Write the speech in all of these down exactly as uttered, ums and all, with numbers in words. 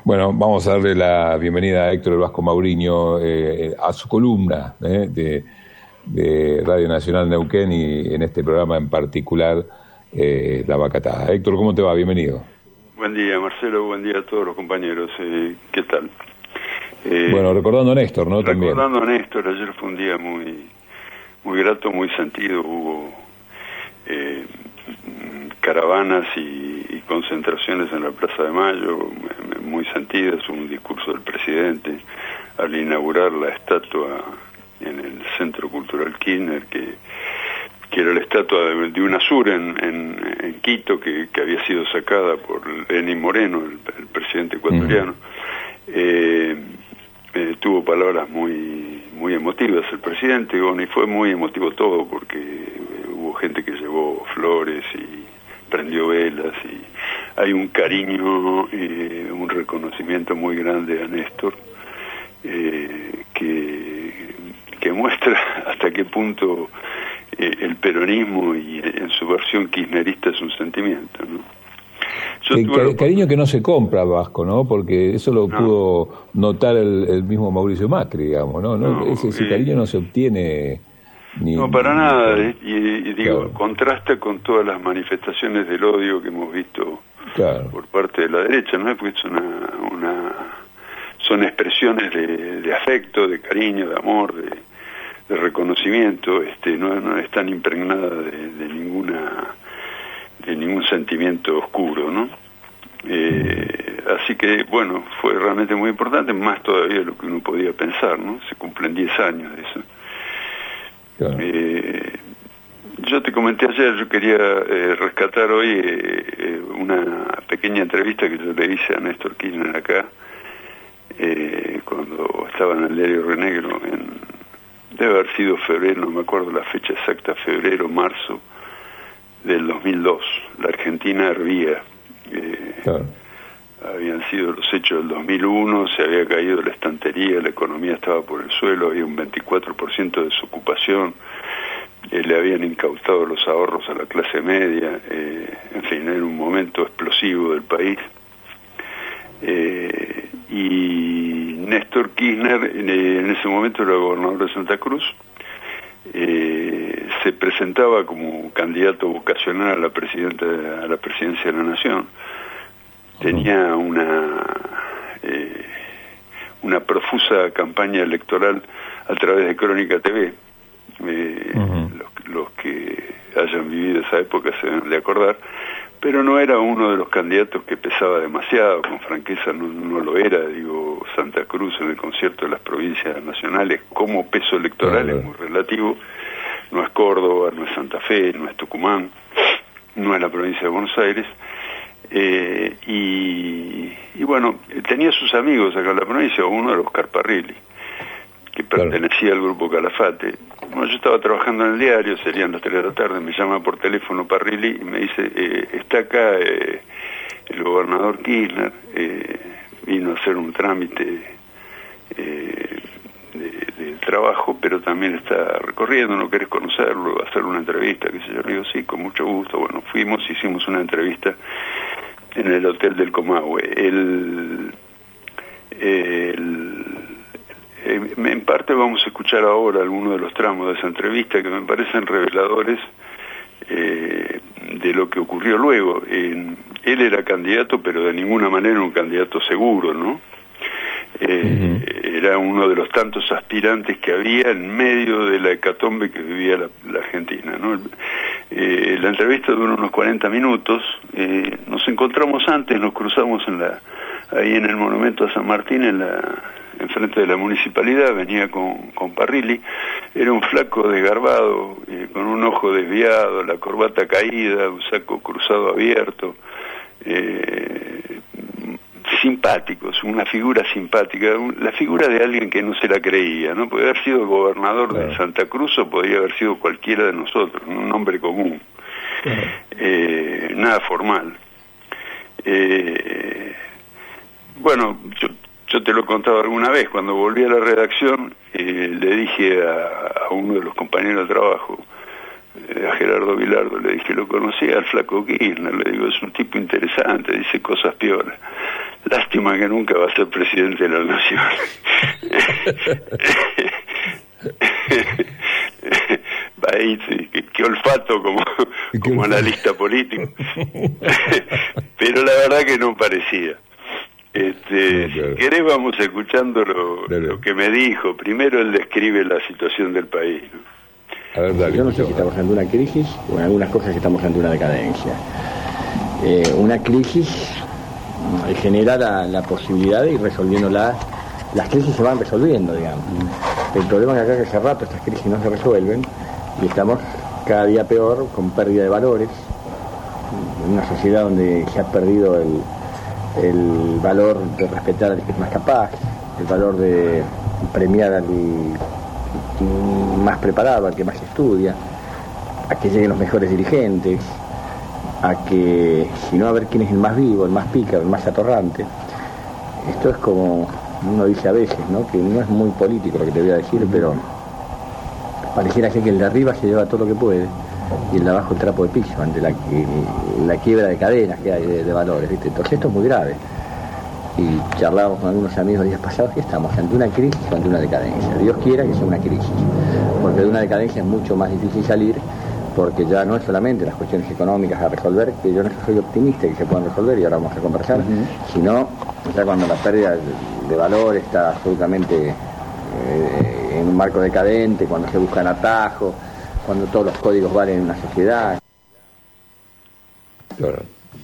Bueno, vamos a darle la bienvenida a Héctor El Vasco Mauriño eh, a su columna eh, de, de Radio Nacional Neuquén y en este programa en particular, eh, La Vacatada. Héctor, ¿cómo te va? Bienvenido. Buen día, Marcelo, buen día a todos los compañeros. Eh, ¿Qué tal? Eh, bueno, recordando a Néstor, ¿no? Recordando También. a Néstor, ayer fue un día muy, muy grato, muy sentido. Hubo eh, caravanas y, y concentraciones en la Plaza de Mayo, muy sentidas. Un discurso del presidente al inaugurar la estatua en el Centro Cultural Kirchner, que, que era la estatua de, de UNASUR en, en, en Quito, que, que había sido sacada por Lenín Moreno, el, el presidente ecuatoriano. Uh-huh. eh, eh, tuvo palabras muy muy emotivas el presidente, y, bueno, y fue muy emotivo todo, porque eh, hubo gente que llevó flores y prendió velas, y hay un cariño, eh, un reconocimiento muy grande a Néstor, eh, que, que muestra hasta qué punto eh, el peronismo y en su versión kirchnerista es un sentimiento, ¿no? Que, que, cariño que no se compra, Vasco, ¿no? Porque eso lo no. pudo notar el, el mismo Mauricio Macri, digamos, ¿no? no, no ese, ese eh, cariño no se obtiene ni... No, para ni, nada, ni, eh, y, y digo, claro. Contrasta con todas las manifestaciones del odio que hemos visto, claro, por parte de la derecha, ¿no? Porque es una, una, son expresiones de, de afecto, de cariño, de amor, de, de reconocimiento, este, no, no están impregnadas de, de ninguna... de ningún sentimiento oscuro, ¿no? Eh, así que, bueno, fue realmente muy importante, más todavía de lo que uno podía pensar, ¿no? Se cumplen diez años de eso. Claro. Eh, yo te comenté ayer, yo quería eh, rescatar hoy eh, una pequeña entrevista que yo le hice a Néstor Kirchner acá, eh, cuando estaba en el diario Renegro, en, debe haber sido febrero, no me acuerdo la fecha exacta, febrero, marzo, del dos mil dos. La Argentina hervía. Eh, claro. Habían sido los hechos del dos mil uno, se había caído la estantería, la economía estaba por el suelo, había un veinticuatro por ciento de desocupación, eh, le habían incautado los ahorros a la clase media, eh, en fin, era un momento explosivo del país. Eh, y Néstor Kirchner, eh, en ese momento era gobernador de Santa Cruz, Eh, se presentaba como candidato vocacional a la presidenta a la presidencia de la Nación. Tenía una eh, una profusa campaña electoral a través de Crónica T V. Eh, uh-huh. los, los que hayan vivido esa época se deben de acordar, pero no era uno de los candidatos que pesaba demasiado, con franqueza no, no lo era. Digo, Santa Cruz en el concierto de las provincias nacionales como peso electoral claro. es muy relativo, no es Córdoba, no es Santa Fe, no es Tucumán, no es la provincia de Buenos Aires, eh, y, y bueno, tenía sus amigos acá en la provincia, uno era Oscar Parrilli, que pertenecía claro. al grupo Calafate. Bueno, yo estaba trabajando en el diario, serían las tres de la tarde, me llama por teléfono Parrilli y me dice, eh, está acá eh, el gobernador Kirchner, eh, vino a hacer un trámite eh, de, de trabajo, pero también está recorriendo, ¿no querés conocerlo, hacer una entrevista? Que sé yo, le digo, sí, con mucho gusto. Bueno, fuimos, hicimos una entrevista en el Hotel del Comahue. El... el En parte vamos a escuchar ahora algunos de los tramos de esa entrevista que me parecen reveladores eh, de lo que ocurrió luego. Eh, él era candidato, pero de ninguna manera un candidato seguro, ¿no? Eh, uh-huh. Era uno de los tantos aspirantes que había en medio de la hecatombe que vivía la, la Argentina, ¿no? Eh, la entrevista duró unos cuarenta minutos. Eh, nos encontramos antes, nos cruzamos en la ahí en el monumento a San Martín, en la enfrente de la municipalidad, venía con, con Parrilli. Era un flaco desgarbado, eh, con un ojo desviado, la corbata caída, un saco cruzado abierto, eh, simpático, una figura simpática, la figura de alguien que no se la creía, ¿no? Podría haber sido el gobernador claro. de Santa Cruz o podría haber sido cualquiera de nosotros, un hombre común, claro. eh, nada formal. Eh, bueno, yo Yo te lo he contado alguna vez, cuando volví a la redacción, eh, le dije a, a uno de los compañeros de trabajo, eh, a Gerardo Vilardo, le dije, lo conocía al flaco Kirchner, le digo, es un tipo interesante, dice cosas piolas. lástima que nunca va a ser presidente de la nación. Ahí sí, qué, qué olfato como, como analista político. Pero la verdad que no parecía. Este, no, claro. Si querés vamos escuchando lo, lo que me dijo. Primero él describe la situación del país, ¿no? A ver, dale, yo no sé si estamos ante una crisis o en algunas cosas estamos ante una decadencia. Eh, una crisis genera la, la posibilidad de ir resolviéndola. Las crisis se van resolviendo, digamos. El problema es que acá hace rato estas crisis no se resuelven y estamos cada día peor, con pérdida de valores, en una sociedad donde se ha perdido el, el valor de respetar al que es más capaz, el valor de premiar al más preparado, al que más estudia, a que lleguen los mejores dirigentes, a que, si no, a ver quién es el más vivo, el más pícaro, el más atorrante. Esto es como uno dice a veces, ¿no? Que no es muy político lo que te voy a decir, pero pareciera ser que el de arriba se lleva todo lo que puede y el de abajo el trapo de piso ante la, la quiebra de cadenas que hay de, de valores, ¿viste? Entonces esto es muy grave. Y charlábamos con algunos amigos días pasados que estamos ante una crisis o ante una decadencia. Dios quiera que sea una crisis, porque de una decadencia es mucho más difícil salir, porque ya no es solamente las cuestiones económicas a resolver, que yo no soy optimista que se puedan resolver y ahora vamos a conversar, uh-huh. Sino ya cuando la pérdida de valor está absolutamente eh, en un marco decadente, cuando se buscan atajos, cuando todos los códigos valen en una sociedad. Claro.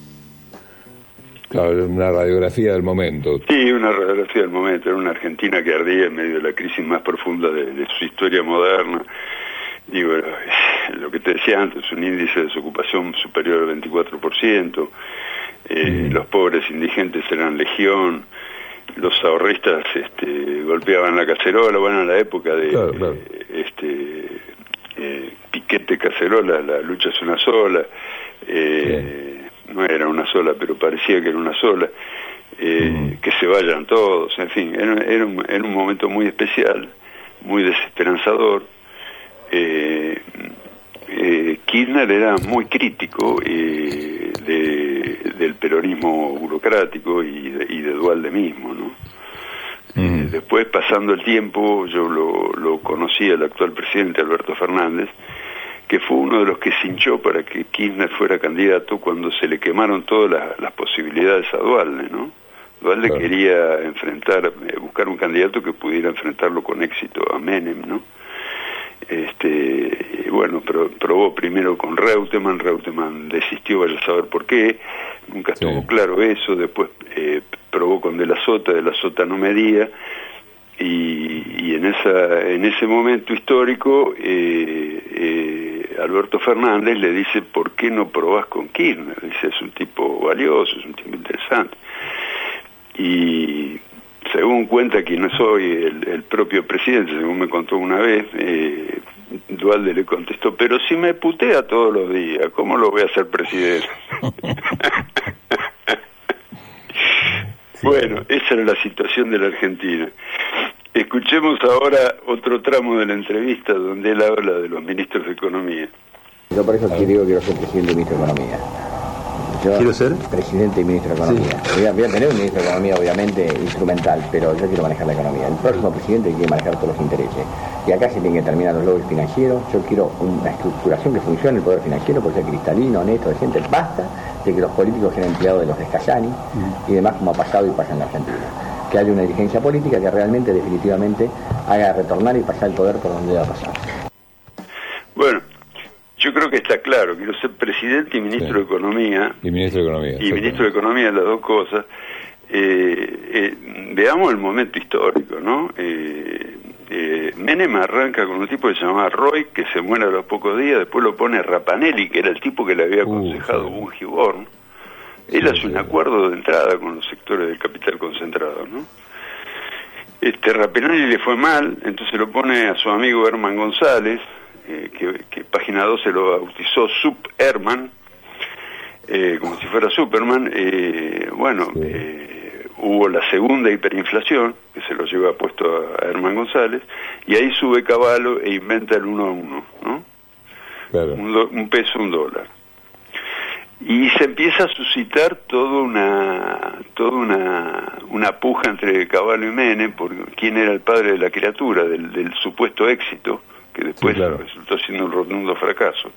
Claro, una radiografía del momento. Sí, una radiografía del momento. Era una Argentina que ardía en medio de la crisis más profunda de, de su historia moderna. Digo, lo que te decía antes, un índice de desocupación superior al veinticuatro por ciento, eh, mm. los pobres indigentes eran legión, los ahorristas este, golpeaban la cacerola, bueno, en la época de claro, claro. Eh, este eh, piquete cacerola, la lucha es una sola, eh, sí. No era una sola, pero parecía que era una sola, eh, mm. que se vayan todos, en fin, era, era, un, era un momento muy especial, muy desesperanzador. Eh, eh, Kirchner era muy crítico eh, de, del peronismo burocrático y de, y de Duhalde mismo, ¿no? Mm. Eh, después, pasando el tiempo, yo lo, lo conocí al actual presidente Alberto Fernández, que fue uno de los que se hinchó para que Kirchner fuera candidato cuando se le quemaron todas las, las posibilidades a Duhalde, ¿no? Duhalde claro. Quería enfrentar, eh, buscar un candidato que pudiera enfrentarlo con éxito a Menem, ¿no? Este, bueno, pero probó primero con Reutemann, Reutemann desistió, vaya a saber por qué, nunca estuvo sí. claro eso, después eh, probó con De la Sota, De la Sota no medía, y, y en esa en ese momento histórico eh, eh, Alberto Fernández le dice, ¿por qué no probás con Kirchner? Dice, es un tipo valioso, es un tipo interesante. Y según cuenta quien no soy, el, el propio presidente, según me contó una vez, eh, Duhalde le contestó, pero si me putea todos los días, ¿cómo lo voy a hacer presidente? Sí. Bueno, esa era la situación de la Argentina. Escuchemos ahora otro tramo de la entrevista donde él habla de los ministros de Economía. Yo por eso te digo que quiero ser presidente y ministro de Economía. Yo, ¿quiero ser? Presidente y ministro de Economía. Sí. Voy, a, voy a tener un ministro de Economía, obviamente, instrumental, pero yo quiero manejar la economía. El próximo presidente quiere manejar todos los intereses. Y acá se tienen que terminar los lobbies financieros. Yo quiero una estructuración que funcione el poder financiero, porque sea cristalino, honesto, decente. Basta de que los políticos sean empleados de los Descayani mm. y demás, como ha pasado y pasa en la Argentina. Que haya una dirigencia política que realmente, definitivamente, haga retornar y pasar el poder por donde deba pasar. Bueno, yo creo que está claro, quiero ser presidente y ministro sí. de Economía. Y ministro de Economía. Y ministro de Economía, las dos cosas. Eh, eh, veamos el momento histórico, ¿no? Eh, eh, Menem arranca con un tipo que se llamaba Roy, que se muere a los pocos días, después lo pone Rapanelli, que era el tipo que le había aconsejado uh, sí. Bungiborn. Él sí, hace sí, un acuerdo de entrada con los sectores del capital concentrado, ¿no? Este Rapanelli le fue mal, entonces lo pone a su amigo Herman González, eh, que, que Página doce lo bautizó Sup Herman, eh, como si fuera Superman. Eh, bueno, sí. eh, hubo la segunda hiperinflación, que se lo lleva puesto a Herman González, y ahí sube Cavallo e inventa el uno a uno, ¿no? Claro. Un, do, un peso, un dólar. y se empieza a suscitar toda una toda una, una puja entre Cavallo y Menem por quién era el padre de la criatura, del, del supuesto éxito, que después sí, claro, resultó siendo un rotundo fracaso.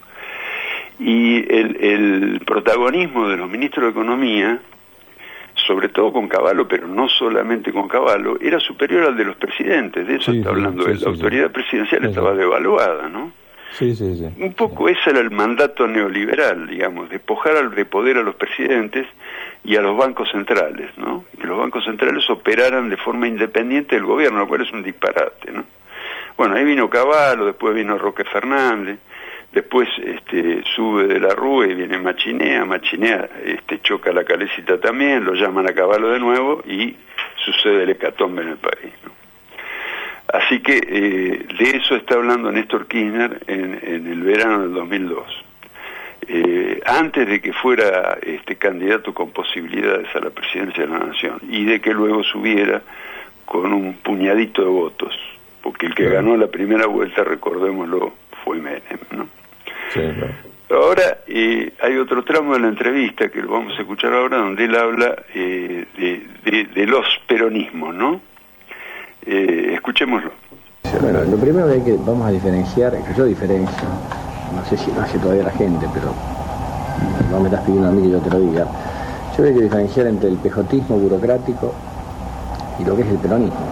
Y el, el protagonismo de los ministros de Economía, sobre todo con Cavallo, pero no solamente con Cavallo, era superior al de los presidentes. De eso sí, está hablando sí, él. Sí, la sí, autoridad sí. presidencial sí, estaba sí. devaluada, ¿no? Sí, sí, sí. Un poco sí. ese era el mandato neoliberal, digamos, despojar de poder a los presidentes y a los bancos centrales, ¿no? Que los bancos centrales operaran de forma independiente del gobierno, lo cual es un disparate, ¿no? Bueno, ahí vino Cavallo, después vino Roque Fernández, después este, sube de la Rúa y viene Machinea, Machinea este, choca la Calecita también, lo llaman a Cavallo de nuevo y sucede el hecatombe en el país, ¿no? Así que eh, de eso está hablando Néstor Kirchner en, en el verano del dos mil dos. Eh, antes de que fuera este candidato con posibilidades a la presidencia de la Nación y de que luego subiera con un puñadito de votos, porque el que claro. ganó la primera vuelta, recordémoslo, fue Menem, ¿no? Sí, claro. Ahora eh, hay otro tramo de la entrevista que lo vamos a escuchar ahora, donde él habla eh, de, de, de los peronismos, ¿no? Eh, escuchémoslo. Bueno, lo primero que hay que vamos a diferenciar, que yo diferencio, no sé si lo hace todavía la gente, pero no me estás pidiendo a mí que yo te lo diga. Yo creo que hay que diferenciar entre el pejotismo burocrático y lo que es el peronismo.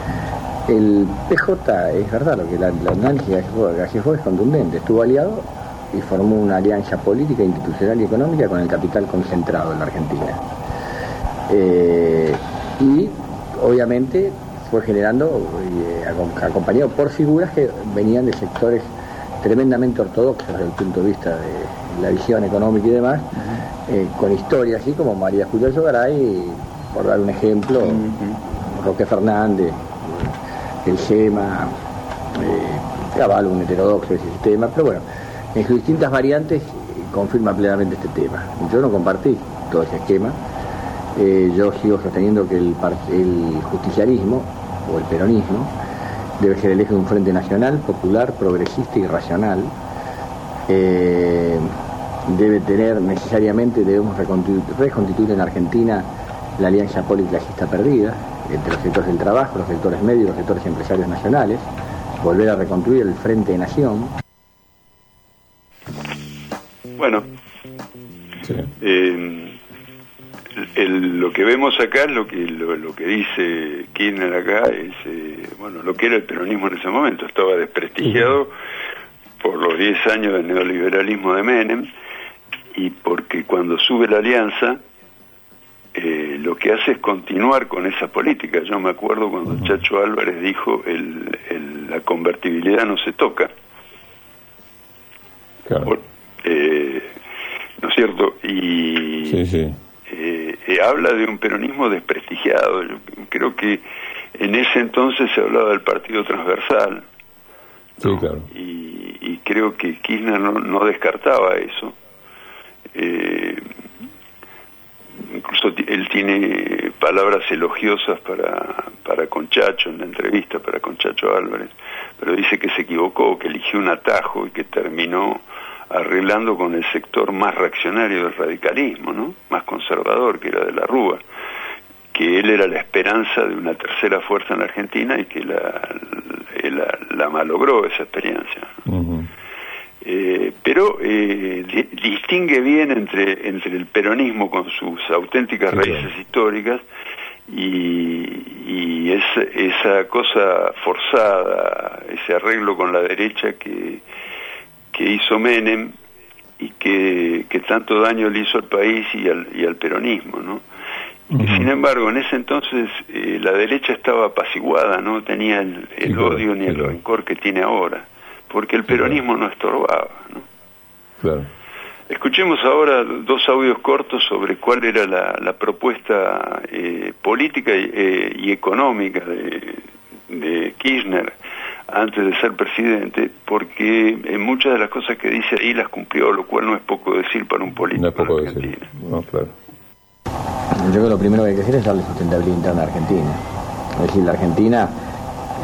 El P J, es verdad, lo que la, la análisis de Gajefo es contundente, estuvo aliado y formó una alianza política, institucional y económica con el capital concentrado en la Argentina. Eh, y obviamente fue generando, eh, acompañado por figuras que venían de sectores tremendamente ortodoxos desde el punto de vista de la visión económica y demás, uh-huh. eh, con historia así como María Julia Sogaray, por dar un ejemplo, uh-huh. Roque Fernández, el SEMA, eh, Cavallo, un heterodoxo de ese sistema, pero bueno, en sus distintas variantes eh, confirma plenamente este tema. Yo no compartí todo ese esquema. Eh, yo sigo sosteniendo que el, el justicialismo o el peronismo debe ser el eje de un frente nacional, popular, progresista y racional. Eh, debe tener necesariamente, debemos reconstituir, reconstituir en Argentina la alianza policlasista perdida entre los sectores del trabajo, los sectores medios, los sectores empresarios nacionales, volver a reconstruir el frente de nación. Bueno, sí. eh, El, lo que vemos acá es lo que lo, lo que dice Kirchner acá es eh, bueno, lo que era el peronismo en ese momento. Estaba desprestigiado uh-huh. por los diez años del neoliberalismo de Menem, y porque cuando sube la alianza eh, lo que hace es continuar con esa política. Yo me acuerdo cuando uh-huh. Chacho Álvarez dijo el, el, la convertibilidad no se toca, claro. por, eh, ¿no es cierto? Y sí, sí. Eh, eh, habla de un peronismo desprestigiado. Yo creo que en ese entonces se hablaba del partido transversal, sí, ¿no? Claro. y, y creo que Kirchner no, no descartaba eso. Eh, incluso él tiene palabras elogiosas para, para Conchacho en la entrevista, para Conchacho Álvarez, pero dice que se equivocó, que eligió un atajo y que terminó arreglando con el sector más reaccionario del radicalismo, ¿no? Más conservador, que era de la Rúa, que él era la esperanza de una tercera fuerza en la Argentina y que la, la, la malogró esa experiencia. Uh-huh. Eh, pero eh, di, distingue bien entre, entre el peronismo con sus auténticas sí, raíces claro. históricas y, y esa, esa cosa forzada, ese arreglo con la derecha que que hizo Menem y que, que tanto daño le hizo al país y al, y al peronismo, ¿no? Uh-huh. Y sin embargo, en ese entonces eh, la derecha estaba apaciguada, no tenía el, el sí, odio claro, ni el claro. rencor que tiene ahora, porque el peronismo sí, claro. no estorbaba, ¿no? Claro. Escuchemos ahora dos audios cortos sobre cuál era la, la propuesta eh, política y, eh, y económica de, de Kirchner antes de ser presidente, porque en muchas de las cosas que dice ahí las cumplió, lo cual no es poco decir para un político. No es poco decir, no, claro. Yo creo que lo primero que hay que hacer es darle sustentabilidad interna a Argentina. Es decir, la Argentina,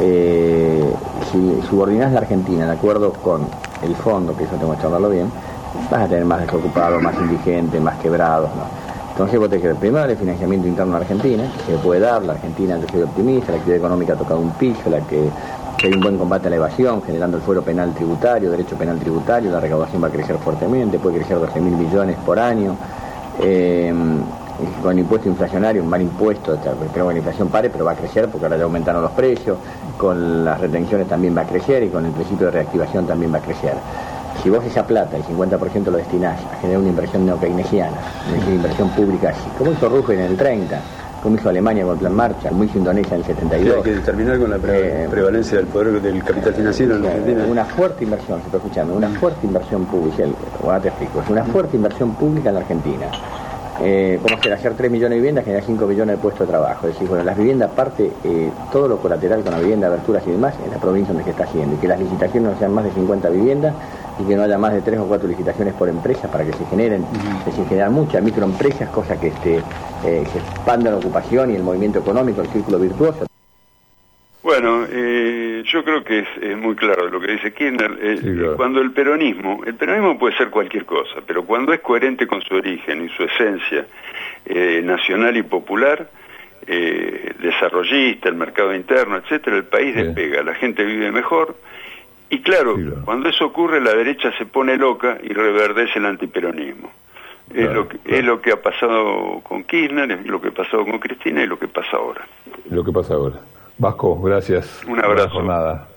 eh, si subordinás la Argentina de acuerdo con el fondo, que eso tengo que charlarlo bien, vas a tener más desocupados, más indigentes, más quebrados, ¿no? Entonces vos te quedas primero el financiamiento interno en Argentina, que se puede dar, la Argentina yo soy optimista, la actividad económica ha tocado un piso, la que, que hay un buen combate a la evasión, generando el fuero penal tributario, derecho penal tributario, la recaudación va a crecer fuertemente, puede crecer doce mil millones por año, eh, con impuesto inflacionario, un mal impuesto, espero que la inflación pare, pero va a crecer porque ahora ya aumentaron los precios, con las retenciones también va a crecer y con el principio de reactivación también va a crecer. Si vos esa plata, el cincuenta por ciento lo destinás a generar una inversión neokeynesiana, una inversión pública así, como hizo Roosevelt en el treinta, como hizo Alemania con el Plan Marshall, como hizo Indonesia en el setenta y dos. Sí, hay que terminar con la pre eh, prevalencia del poder del capital financiero en Argentina. Una fuerte inversión, se está escuchando, una fuerte inversión pública, ahora te explico, es una fuerte inversión pública en la Argentina. Eh, ¿Cómo hacer? Hacer tres millones de viviendas, generar cinco millones de puestos de trabajo. Es decir, bueno, las viviendas, aparte, eh, todo lo colateral con la vivienda, aberturas y demás, en la provincia donde se está haciendo. Y que las licitaciones no sean más de cincuenta viviendas y que no haya más de tres o cuatro licitaciones por empresa para que se generen, uh-huh. es decir, generar muchas microempresas, cosa que este, eh, se expanda la ocupación y el movimiento económico, el círculo virtuoso. Bueno, eh, yo creo que es, es muy claro lo que dice Kirchner. Eh, sí, claro. Cuando el peronismo, el peronismo puede ser cualquier cosa, pero cuando es coherente con su origen y su esencia eh, nacional y popular, eh, desarrollista, el mercado interno, etcétera, el país sí. despega, la gente vive mejor. Y claro, sí, claro, cuando eso ocurre, la derecha se pone loca y reverdece el antiperonismo. Claro, es, lo que, claro. es lo que ha pasado con Kirchner, es lo que ha pasado con Cristina y lo que pasa ahora. Lo que pasa ahora. Vasco, gracias. Un abrazo. Nada.